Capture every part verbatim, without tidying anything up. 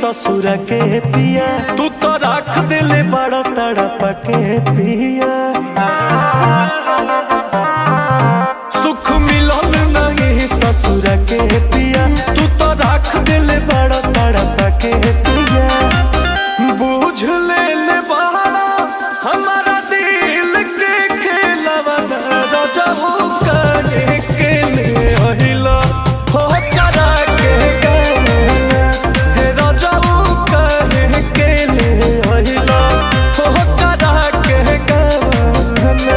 ससुर के पिया तू तो रख दिले बड़ा तड़प के पिया। सुख मिलन नहीं ससुर के पिया तू तो रख दिले बड़ा तड़प के पिया। बुझ ले ले बड़ा हमारा दिल के खेलवा रजहू करे के ले हिला हो करा के गाना हे रजहू करे के ले हिला हो करा के गाना।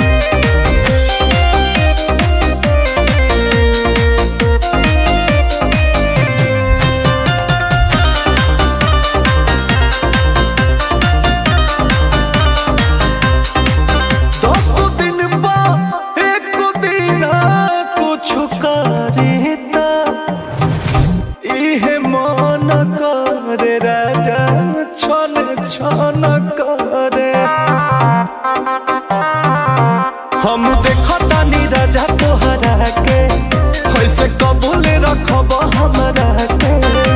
राजा छन छन करे हम देखतानी राजा तोहरा के कैसे कबूल रखब हमरा के।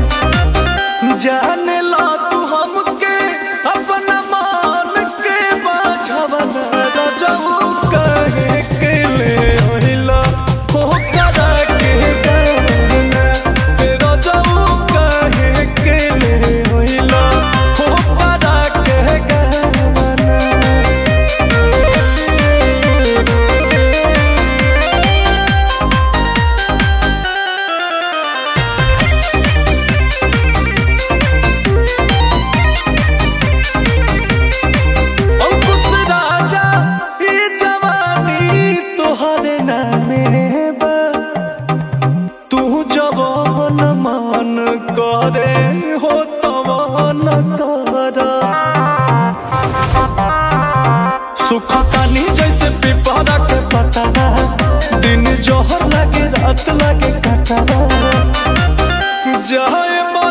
जाने ला तू हमके अपना मान के बाझवन रजऊ कहे के ले हिला हो करा के गाना तेरा जाऊ कहे के ले हिला हो करा के गाना। अंकुश राजा ये जवानी तोहरे नामे बा तू जवान मान करे हो तवान कर। सुखतानी जैसे पिपरा के पतरा दिन जोहर लगे रात लगे कटरा जाए